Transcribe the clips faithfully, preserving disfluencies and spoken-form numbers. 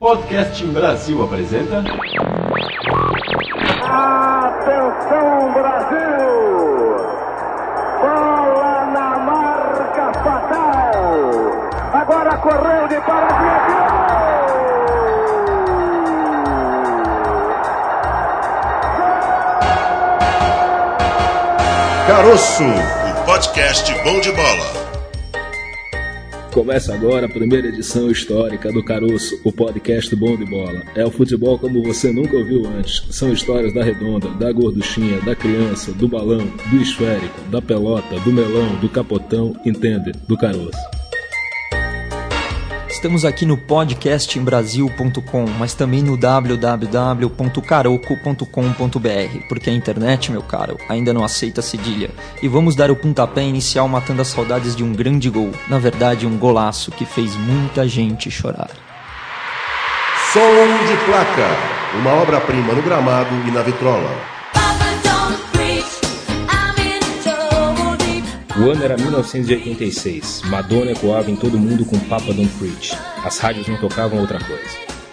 Podcast Brasil apresenta... Atenção, Brasil! Bola na marca fatal! Agora correu de paradinha. Caroço, o podcast bom de bola. Começa agora a primeira edição histórica do Caroço, o podcast bom de bola. É o futebol como você nunca ouviu antes. São histórias da redonda, da gorduchinha, da criança, do balão, do esférico, da pelota, do melão, do capotão, entende? Do caroço. Estamos aqui no podcast em brasil ponto com, mas também no w w w ponto caroco ponto com ponto b r, porque a internet, meu caro, ainda não aceita cedilha. E vamos dar o pontapé inicial matando as saudades de um grande gol, na verdade um golaço que fez muita gente chorar. Som de placa, uma obra-prima no gramado e na vitrola. O ano era mil novecentos e oitenta e seis. Madonna ecoava em todo mundo com Papa Don't Preach. As rádios não tocavam outra coisa.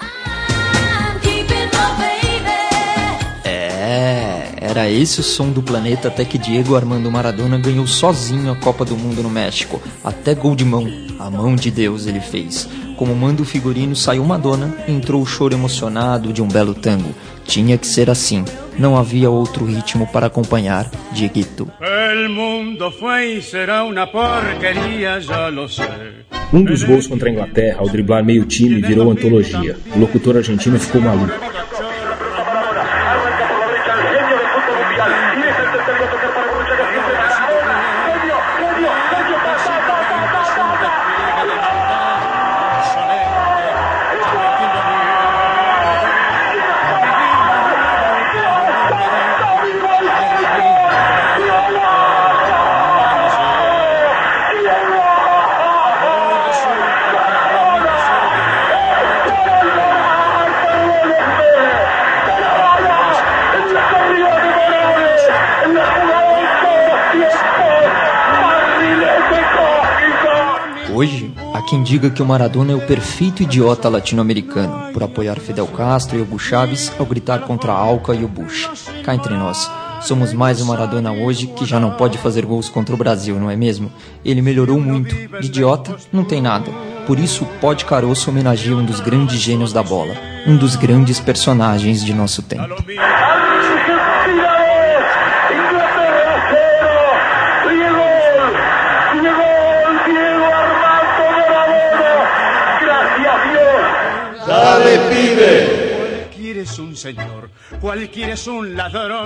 É, era esse o som do planeta até que Diego Armando Maradona ganhou sozinho a Copa do Mundo no México. Até gol de mão, a mão de Deus ele fez. Como manda o figurino, saiu Madonna e entrou o choro emocionado de um belo tango. Tinha que ser assim. Não havia outro ritmo para acompanhar Dieguito. Um dos gols contra a Inglaterra, ao driblar meio time, virou antologia. O locutor argentino ficou maluco. Hoje, há quem diga que o Maradona é o perfeito idiota latino-americano, por apoiar Fidel Castro e Hugo Chávez ao gritar contra a Alca e o Bush. Cá entre nós, somos mais o Maradona hoje que já não pode fazer gols contra o Brasil, não é mesmo? Ele melhorou muito, de idiota não tem nada. Por isso, o Pod Caroço homenageia um dos grandes gênios da bola, um dos grandes personagens de nosso tempo. Dale, pibe! Cualquiera es un señor, cualquiera es un ladrón.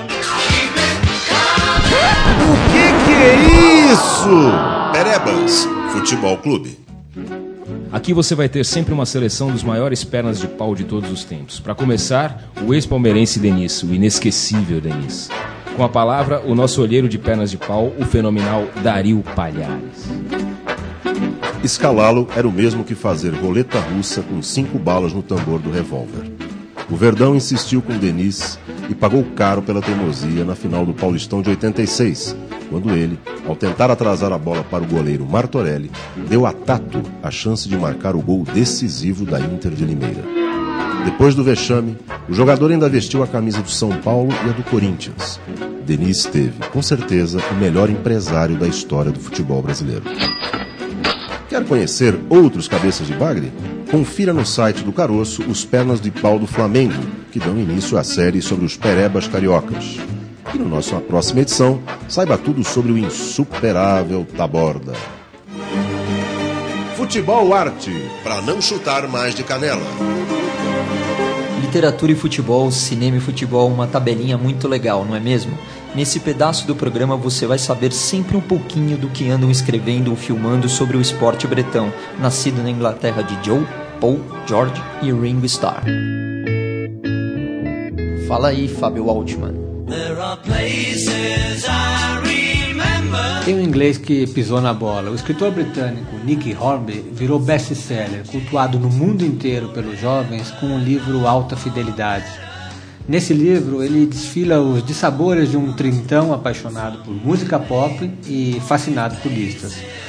O que que é isso? Perebas, Futebol Clube. Aqui você vai ter sempre uma seleção dos maiores pernas de pau de todos os tempos. Para começar, o ex-palmeirense Denis, o inesquecível Denis. Com a palavra, o nosso olheiro de pernas de pau, o fenomenal Dario Palhares. Escalá-lo era o mesmo que fazer roleta russa com cinco balas no tambor do revólver. O Verdão insistiu com Denis e pagou caro pela teimosia na final do Paulistão de oitenta e seis, quando ele, ao tentar atrasar a bola para o goleiro Martorelli, deu a Tato a chance de marcar o gol decisivo da Inter de Limeira. Depois do vexame, o jogador ainda vestiu a camisa do São Paulo e a do Corinthians. Denis teve, com certeza, o melhor empresário da história do futebol brasileiro. Quer conhecer outros cabeças de bagre? Confira no site do Caroço os pernas de pau do Flamengo, que dão início à série sobre os perebas cariocas. E na nossa próxima edição, saiba tudo sobre o insuperável Taborda. Futebol Arte, para não chutar mais de canela. Literatura e futebol, cinema e futebol, uma tabelinha muito legal, não é mesmo? Nesse pedaço do programa você vai saber sempre um pouquinho do que andam escrevendo ou filmando sobre o esporte bretão, nascido na Inglaterra de Joe, Paul, George e Ringo Starr. Fala aí, Fábio Altman. Tem um inglês que pisou na bola. O escritor britânico Nick Hornby virou best-seller, cultuado no mundo inteiro pelos jovens com o livro Alta Fidelidade. Nesse livro, ele desfila os dissabores de um trintão apaixonado por música pop e fascinado por listas.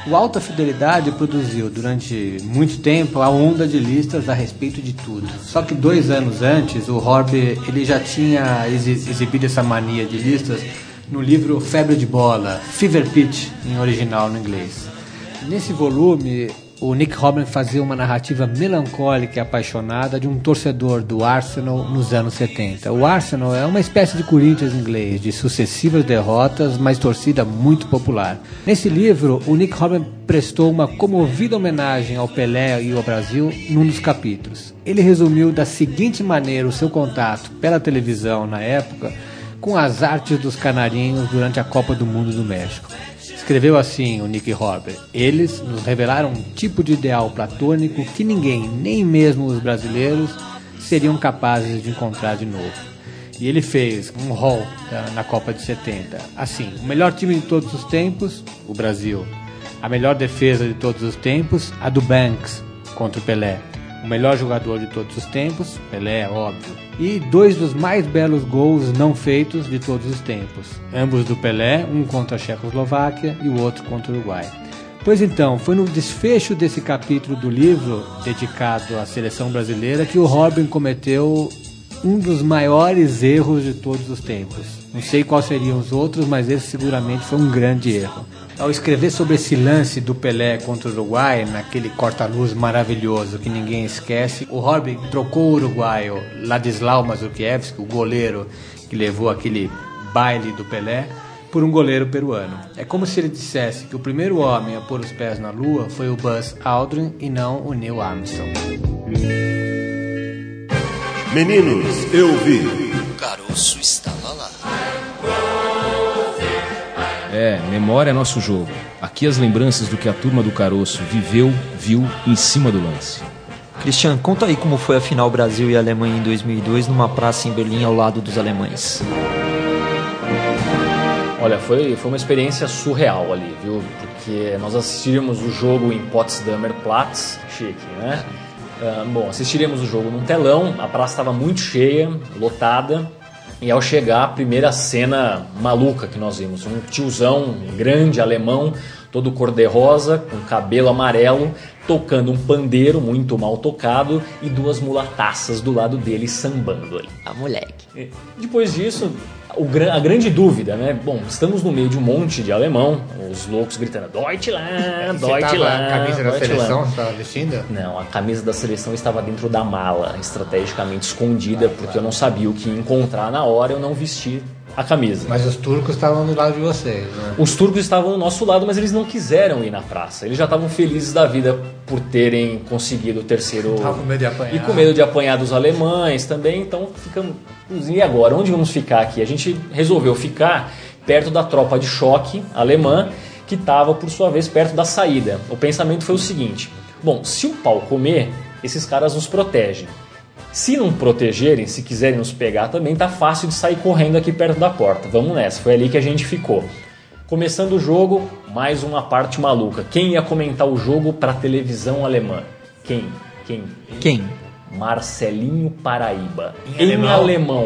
O Alta Fidelidade produziu durante muito tempo a onda de listas a respeito de tudo. Só que dois anos antes, o Horby ele já tinha exibido essa mania de listas no livro Febre de Bola, Fever Pitch, em original no inglês. Nesse volume, o Nick Horby fazia uma narrativa melancólica e apaixonada de um torcedor do Arsenal nos anos setenta. O Arsenal é uma espécie de Corinthians inglês, de sucessivas derrotas, mas torcida muito popular. Nesse livro, o Nick Horby prestou uma comovida homenagem ao Pelé e ao Brasil num dos capítulos. Ele resumiu da seguinte maneira o seu contato pela televisão na época com as artes dos canarinhos durante a Copa do Mundo do México. Escreveu assim o Nick Horby: eles nos revelaram um tipo de ideal platônico que ninguém, nem mesmo os brasileiros, seriam capazes de encontrar de novo. E ele fez um hall na Copa de setenta. Assim, o melhor time de todos os tempos, o Brasil. A melhor defesa de todos os tempos, a do Banks contra o Pelé. O melhor jogador de todos os tempos, Pelé, óbvio. E dois dos mais belos gols não feitos de todos os tempos. Ambos do Pelé, um contra a Checoslováquia e o outro contra o Uruguai. Pois então, foi no desfecho desse capítulo do livro, dedicado à seleção brasileira, que o Horby cometeu um dos maiores erros de todos os tempos. Não sei quais seriam os outros, mas esse seguramente foi um grande erro. Ao escrever sobre esse lance do Pelé contra o Uruguai, naquele corta-luz maravilhoso que ninguém esquece, o Horby trocou o uruguaio Ladislau Mazurkiewicz, o goleiro que levou aquele baile do Pelé, por um goleiro peruano. É como se ele dissesse que o primeiro homem a pôr os pés na lua foi o Buzz Aldrin e não o Neil Armstrong. Meninos, eu vi. O caroço estava lá. É, memória é nosso jogo. Aqui as lembranças do que a turma do caroço viveu, viu em cima do lance. Christian, conta aí como foi a final Brasil e Alemanha em dois mil e dois numa praça em Berlim ao lado dos alemães. Olha, foi, foi uma experiência surreal ali, viu? Porque nós assistíamos o jogo em Potsdamer Platz, chique, né? Uh, bom, assistiríamos o jogo num telão, a praça estava muito cheia, lotada. E ao chegar, a primeira cena maluca que nós vimos, um tiozão grande, alemão, todo cor-de-rosa, com cabelo amarelo, tocando um pandeiro muito mal tocado e duas mulataças do lado dele sambando ali. A moleque. E depois disso, o, a grande dúvida, né? Bom, estamos no meio de um monte de alemão, os loucos gritando Deutschland, Deutschland. A camisa da Deutschland. seleção você estava vestindo? Não, a camisa da seleção estava dentro da mala, estrategicamente escondida, porque eu não sabia o que encontrar na hora, eu não vesti a camisa. Mas os turcos estavam do lado de vocês, né? Os turcos estavam do nosso lado, mas eles não quiseram ir na praça. Eles já estavam felizes da vida por terem conseguido o terceiro... Estavam com medo de apanhar. E com medo de apanhar dos alemães também, então ficamos... E agora, onde vamos ficar aqui? A gente resolveu ficar perto da tropa de choque alemã, que estava, por sua vez, perto da saída. O pensamento foi o seguinte: bom, se o pau comer, esses caras nos protegem. Se não protegerem, se quiserem nos pegar também, tá fácil de sair correndo aqui perto da porta. Vamos nessa, foi ali que a gente ficou. Começando o jogo, mais uma parte maluca. Quem ia comentar o jogo para televisão alemã? Quem? Quem? Quem? Marcelinho Paraíba. Em, em alemão. alemão.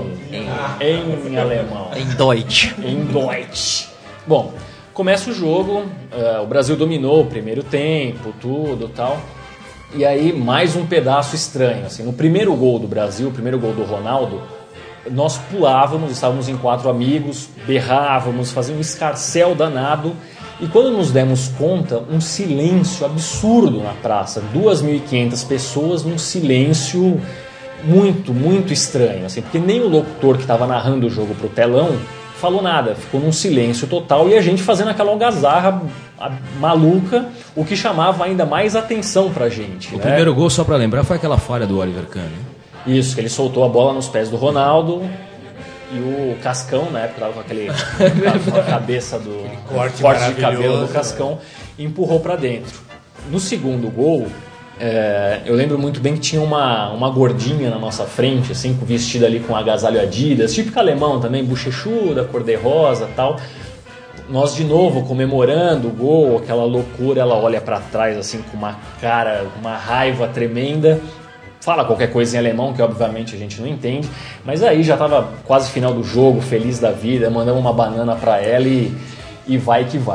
Em, em alemão. Em Deutsch. Em Deutsch. Bom, começa o jogo, uh, o Brasil dominou o primeiro tempo, tudo tal. E aí mais um pedaço estranho, assim, no primeiro gol do Brasil, o primeiro gol do Ronaldo, nós pulávamos, estávamos em quatro amigos, berrávamos, fazíamos um escarcéu danado, e quando nos demos conta, um silêncio absurdo na praça, duas mil e quinhentas pessoas num silêncio muito, muito estranho, assim, porque nem o locutor que estava narrando o jogo pro telão falou nada, ficou num silêncio total e a gente fazendo aquela algazarra maluca, o que chamava ainda mais atenção pra gente. O né? primeiro gol, só pra lembrar, foi aquela falha do Oliver Kahn. Isso, que ele soltou a bola nos pés do Ronaldo e o Cascão, na época, tava com aquele com a cabeça do corte, corte de cabelo do Cascão, e empurrou pra dentro. No segundo gol, é, eu lembro muito bem que tinha uma, uma gordinha na nossa frente, assim, vestida ali com agasalho Adidas, típico alemão também, bochechuda, cor-de-rosa e tal. Nós de novo comemorando o gol, aquela loucura, ela olha pra trás assim com uma cara, uma raiva tremenda, fala qualquer coisa em alemão que obviamente a gente não entende, mas aí já tava quase final do jogo, feliz da vida, mandamos uma banana pra ela e, e vai que vai.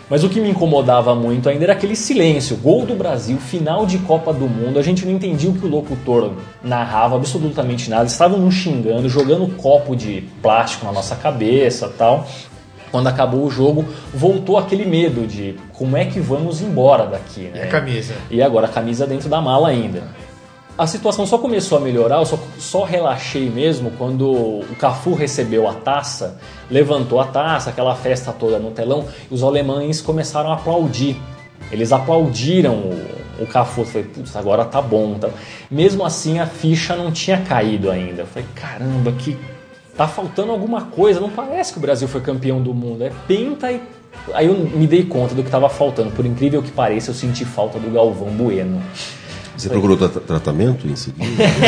Mas o que me incomodava muito ainda era aquele silêncio. Gol do Brasil, final de Copa do Mundo. A gente não entendia o que o locutor narrava, absolutamente nada. Estavam nos xingando, jogando copo de plástico na nossa cabeça e tal. Quando acabou o jogo, voltou aquele medo de como é que vamos embora daqui, né? E a camisa? E agora a camisa dentro da mala ainda. A situação só começou a melhorar, eu só, só relaxei mesmo quando o Cafu recebeu a taça, levantou a taça, aquela festa toda no telão, e os alemães começaram a aplaudir. Eles aplaudiram o, o Cafu. Eu falei, putz, agora tá bom. Tá... Mesmo assim, a ficha não tinha caído ainda. Eu falei, caramba, que tá faltando alguma coisa. Não parece que o Brasil foi campeão do mundo. É penta e... Aí eu me dei conta do que estava faltando. Por incrível que pareça, eu senti falta do Galvão Bueno. Você procurou tra- tratamento em seguida?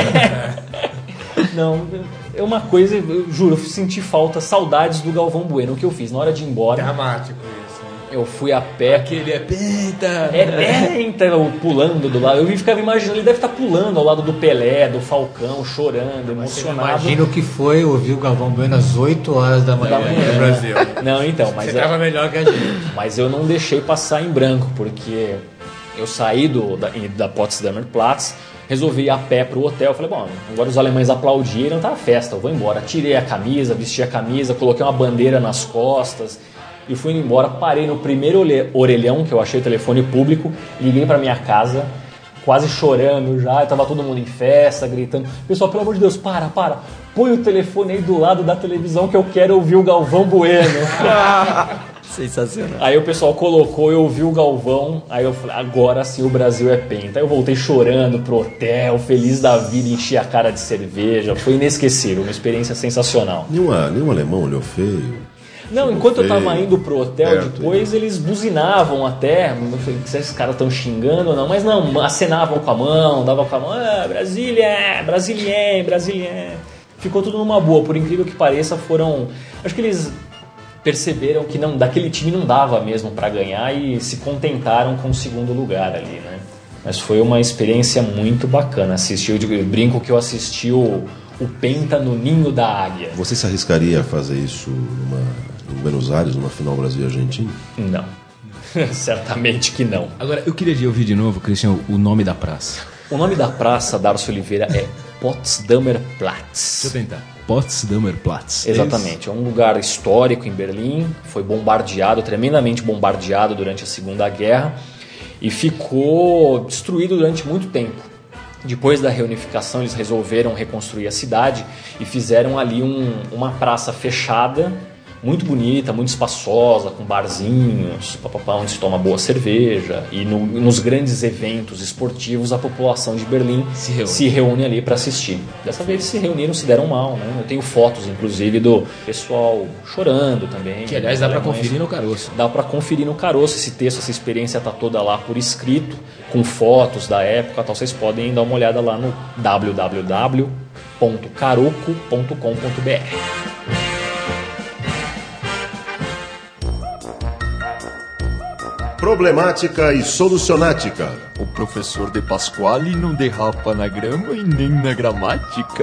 Não, é uma coisa, eu juro, eu senti falta, saudades do Galvão Bueno. O que eu fiz? Na hora de ir embora... Dramático isso, né? Eu fui a pé. Aquele é penta! É penta, pulando do lado. Eu ficava imaginando, ele deve estar pulando ao lado do Pelé, do Falcão, chorando, emocionado. Imagina o que foi ouvir o Galvão Bueno às oito horas da manhã no Brasil. Não, então, mas... Você estava é... melhor que a gente. Mas eu não deixei passar em branco, porque... Eu saí do, da, da Potsdamer Platz, resolvi ir a pé pro hotel. Falei, bom, agora os alemães aplaudiram, tá a festa, eu vou embora. Tirei a camisa, vesti a camisa, coloquei uma bandeira nas costas e fui indo embora. Parei no primeiro orelhão, que eu achei o telefone público, liguei pra minha casa, quase chorando já, tava todo mundo em festa, gritando. Pessoal, pelo amor de Deus, para, para, põe o telefone aí do lado da televisão que eu quero ouvir o Galvão Bueno. Sensacional. Aí o pessoal colocou, eu ouvi o Galvão, aí eu falei, agora sim o Brasil é penta. Aí eu voltei chorando pro hotel, feliz da vida, enchi a cara de cerveja. Foi inesquecível, uma experiência sensacional. Nenhuma, nenhum alemão olhou feio? Não, enquanto feio, eu tava indo pro hotel, perto, depois eles buzinavam até. Eu falei, se esses caras estão xingando ou não, mas não, acenavam com a mão, davam com a mão, ah, Brasília, Brasilien, Brasilien. Ficou tudo numa boa, por incrível que pareça, foram... Acho que eles... perceberam que não, daquele time não dava mesmo para ganhar e se contentaram com o segundo lugar ali, né? Mas foi uma experiência muito bacana. Assisti, eu brinco que eu assisti o, o Penta no Ninho da Águia. Você se arriscaria a fazer isso numa, em Buenos Aires, numa final Brasil e Argentina? Não. Certamente que não. Agora, eu queria ouvir de novo, Christian, o nome da praça. O nome da praça, Darcy Oliveira, é Potsdamer Platz. Deixa eu tentar. Potsdamer Platz. Exatamente, é um lugar histórico em Berlim, foi bombardeado, tremendamente bombardeado durante a Segunda Guerra e ficou destruído durante muito tempo. Depois da reunificação eles resolveram reconstruir a cidade e fizeram ali um, uma praça fechada, muito bonita, muito espaçosa, com barzinhos, papapá, onde se toma boa cerveja. E no, nos grandes eventos esportivos, a população de Berlim se reúne, se reúne ali para assistir. Dessa vez se reuniram, se deram mal, né? Eu tenho fotos, inclusive, do pessoal chorando também. Que, aliás, dá para conferir no caroço. Dá para conferir no caroço esse texto, essa experiência tá toda lá por escrito, com fotos da época, tal. Vocês podem dar uma olhada lá no w w w ponto caroco ponto com ponto b r. Problemática e solucionática. O professor De Pasquale não derrapa na grama e nem na gramática.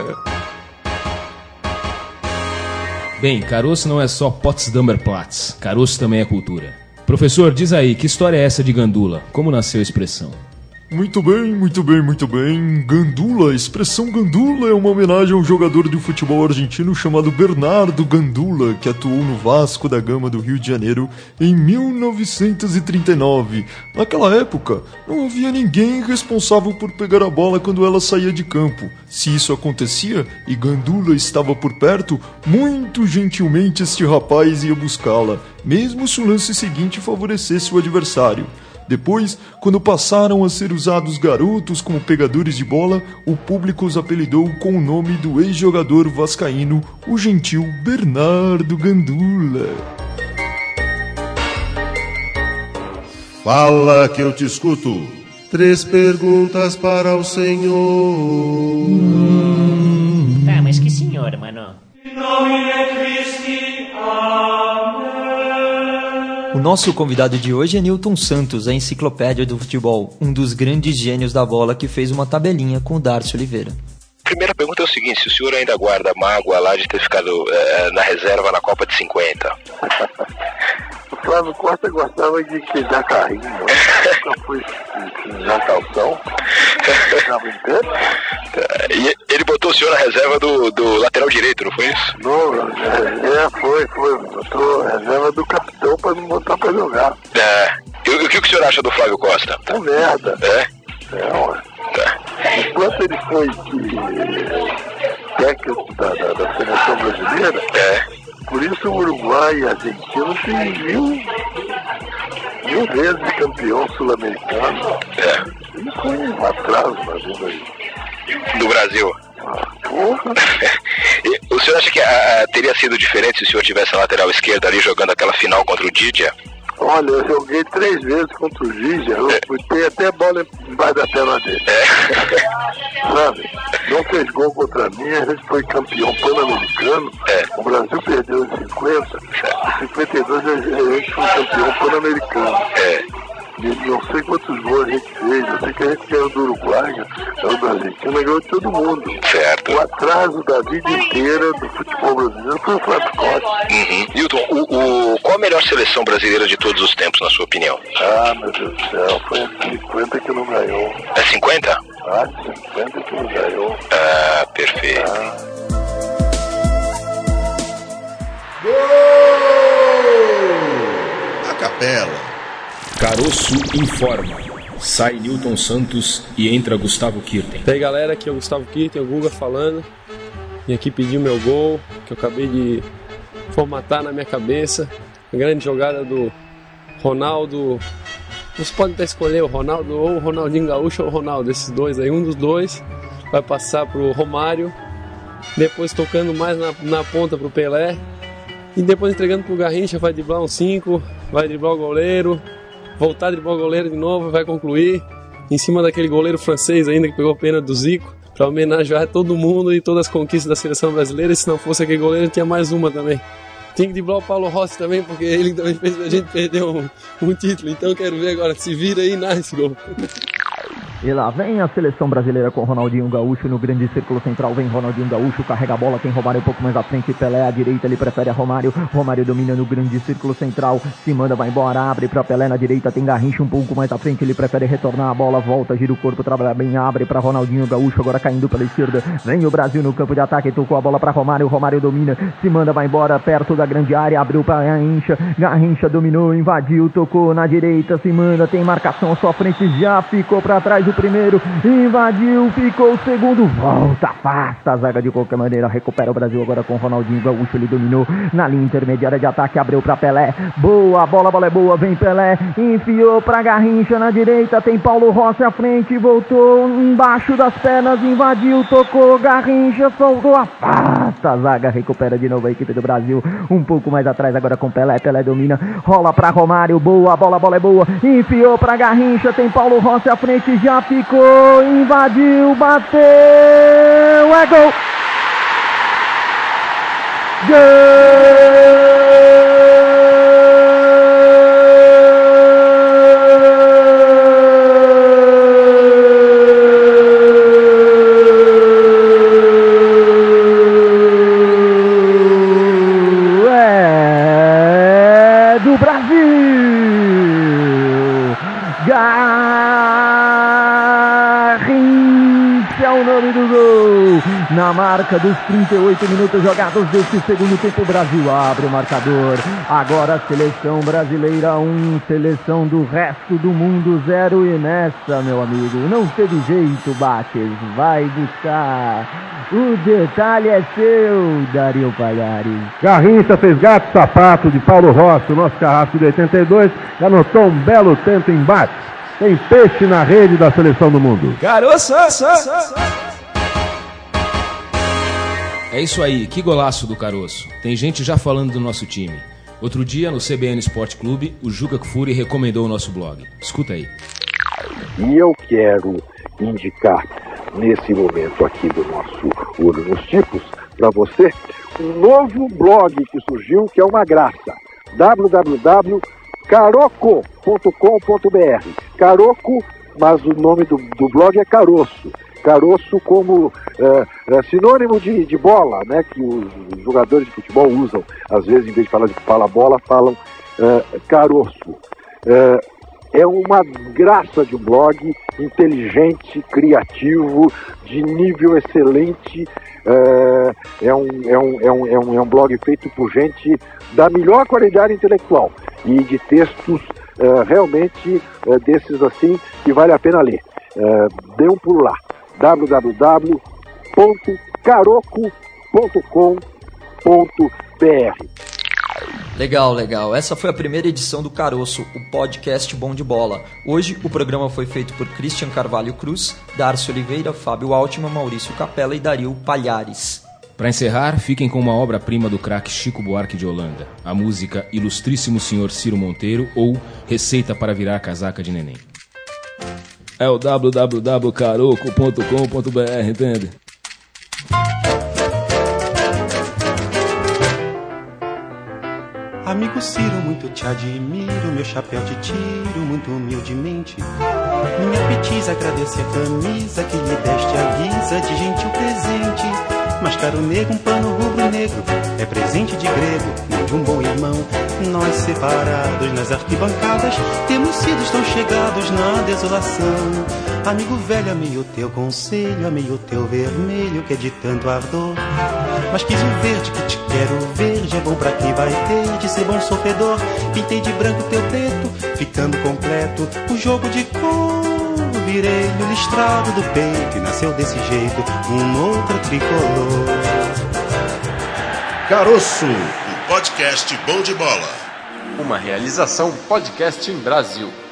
Bem, caroço não é só Potsdamer Platz. Caroço também é cultura. Professor, diz aí, que história é essa de gandula? Como nasceu a expressão? Muito bem, muito bem, muito bem. Gandula, a expressão gandula é uma homenagem a um jogador de futebol argentino chamado Bernardo Gandula, que atuou no Vasco da Gama do Rio de Janeiro em mil novecentos e trinta e nove. Naquela época, não havia ninguém responsável por pegar a bola quando ela saía de campo. Se isso acontecia e Gandula estava por perto, muito gentilmente este rapaz ia buscá-la, mesmo se o lance seguinte favorecesse o adversário. Depois, quando passaram a ser usados garotos como pegadores de bola, o público os apelidou com o nome do ex-jogador vascaíno, o gentil Bernardo Gandula. Fala que eu te escuto. Três perguntas para o senhor. Hum. Tá, mas que senhor, mano? O nosso convidado de hoje é Newton Santos, a enciclopédia do futebol, um dos grandes gênios da bola que fez uma tabelinha com o Darcy Oliveira. Primeira pergunta é o seguinte, se o senhor ainda guarda mágoa lá de ter ficado é, na reserva na Copa de cinquenta? Flávio Costa gostava de queimar carrinho, né? Nunca fui já calção. Estava em campo. E ele botou o senhor na reserva do, do lateral direito, não foi isso? Não, é, foi, foi. Botou a reserva do capitão para não botar para jogar. É. E o que o senhor acha do Flávio Costa? Tá merda. É? É, ué. Tá. Enquanto ele foi de técnico da, da, da seleção brasileira, é. Por isso o Uruguai e a Argentina tem mil, mil vezes campeão sul-americano. É. E foi um atraso na vida aí. Do Brasil. Ah, porra. E o senhor acha que a, a, teria sido diferente se o senhor tivesse a lateral esquerda ali jogando aquela final contra o Didia? Olha, eu joguei três vezes contra o Didia, eu é. botei até bola embaixo da perna dele. É. Sabe? Não fez gol contra mim, a gente foi campeão pan-americano. É. O Brasil perdeu em cinquenta, em cinquenta e dois a gente foi campeão pan-americano. É. E não sei quantos gols a gente fez, eu sei que a gente ganhou do Uruguai, ganhou da Argentina, ganhou de todo mundo. Certo. O atraso da vida inteira do futebol brasileiro foi o Flávio Costa. Uhum. Hilton, o, o, qual a melhor seleção brasileira de todos os tempos, na sua opinião? Ah, meu Deus do céu, foi a cinquenta que não ganhou. É cinquenta? Ah, cinquenta que não ganhou. Ah, perfeito. Ah. Gol! A capela. Caroço informa. Sai Newton Santos e entra Gustavo Kirten. E aí galera, aqui é o Gustavo Kirten, o Guga falando. Vim aqui pedir o meu gol, que eu acabei de formatar na minha cabeça. A grande jogada do Ronaldo. Vocês podem até escolher o Ronaldo ou o Ronaldinho Gaúcho ou o Ronaldo, esses dois aí. Um dos dois vai passar pro Romário. Depois tocando mais na, na ponta pro Pelé. E depois entregando pro Garrincha, vai driblar um cinco, vai driblar o goleiro. Voltar a driblar o goleiro de novo, vai concluir em cima daquele goleiro francês ainda que pegou a pena do Zico, para homenagear todo mundo e todas as conquistas da seleção brasileira. E se não fosse aquele goleiro, tinha mais uma também. Tem que driblar o Paulo Rossi também, porque ele também fez a gente perder um, um título. Então eu quero ver agora, se vira aí, nice gol. E lá vem a seleção brasileira com Ronaldinho Gaúcho no grande círculo central. Vem Ronaldinho Gaúcho, carrega a bola, tem Romário um pouco mais à frente, Pelé à direita, ele prefere a Romário. Romário domina no grande círculo central, se manda, vai embora, abre pra Pelé na direita, tem Garrincha um pouco mais à frente, ele prefere retornar a bola, volta, gira o corpo, trabalha bem, abre pra Ronaldinho Gaúcho, agora caindo pela esquerda. Vem o Brasil no campo de ataque, tocou a bola pra Romário, Romário domina, se manda, vai embora, perto da grande área, abriu pra Garrincha, Garrincha dominou, invadiu, tocou na direita, se manda, tem marcação à sua frente, já ficou pra trás o primeiro, invadiu, ficou o segundo, volta, afasta a zaga de qualquer maneira, recupera o Brasil agora com Ronaldinho Gaúcho, ele dominou na linha intermediária de ataque, abriu pra Pelé, boa, a bola, a bola é boa, vem Pelé, enfiou pra Garrincha na direita, tem Paulo Rossi à frente, voltou embaixo das pernas, invadiu, tocou, Garrincha, soltou, afasta a zaga, recupera de novo a equipe do Brasil, um pouco mais atrás agora com Pelé, Pelé domina, rola pra Romário, boa, a bola, a bola é boa, enfiou pra Garrincha, tem Paulo Rossi à frente, já ficou, invadiu, bateu, é gol! Gol! É do Brasil! Garrincha é o nome do gol. Na marca dos trinta e oito minutos jogados deste segundo tempo, o Brasil abre o marcador. Agora a seleção brasileira um, seleção do resto do mundo zero. E nessa, meu amigo, não teve jeito, Bates. Vai buscar. O detalhe é seu, Dario Palhares. Garrincha fez gato sapato de Paulo Rossi, o nosso carrasco de oitenta e dois. Anotou um belo tento em bate. Tem peixe na rede da seleção do mundo. Garoto! É isso aí, que golaço do Caroço. Tem gente já falando do nosso time. Outro dia, no C B N Sport Clube, o Juca Kfouri recomendou o nosso blog. Escuta aí. E eu quero indicar, nesse momento aqui do nosso Olho nos Tipos, para você, um novo blog que surgiu, que é uma graça. w w w ponto caroco ponto com ponto b r. Caroco, mas o nome do, do blog é Caroço. Caroço como é, é, sinônimo de, de bola, né, que os jogadores de futebol usam. Às vezes, em vez de falar de fala bola, falam uh, Caroço. Uh, é uma graça de um blog, inteligente, criativo, de nível excelente. Uh, é, um, é, um, é, um, é, um, é um blog feito por gente da melhor qualidade intelectual e de textos uh, realmente uh, desses assim que vale a pena ler. Uh, dê um pulo lá, w w w ponto caroco ponto com ponto b r. Legal, legal. Essa foi a primeira edição do Caroço, o podcast Bom de Bola. Hoje o programa foi feito por Christian Carvalho Cruz, Darcy Oliveira, Fábio Altman, Maurício Capella e Dario Palhares. Para encerrar, fiquem com uma obra-prima do craque Chico Buarque de Holanda, a música Ilustríssimo Senhor Ciro Monteiro ou Receita para Virar Casaca de Neném. É o w w w ponto caroco ponto com ponto b r, entende? Amigo Ciro, muito te admiro, meu chapéu te tiro muito humildemente. Minha petiza agradece a camisa que lhe deste a guisa de gentil presente. Mas caro nego, um pano rubro-negro é presente de grego, não de um bom irmão. Nós separados nas arquibancadas temos sido tão chegados na desolação. Amigo velho, amei o teu conselho, amei o teu vermelho que é de tanto ardor. Mas quis o verde que te quero, verde é bom pra quem vai ter de ser bom sofredor. Pintei de branco teu preto, ficando completo o jogo de cor. Virei no listrado do peito e nasceu desse jeito um outro tricolor. Caroço, o podcast Bom de Bola. Uma realização Podcast em Brasil.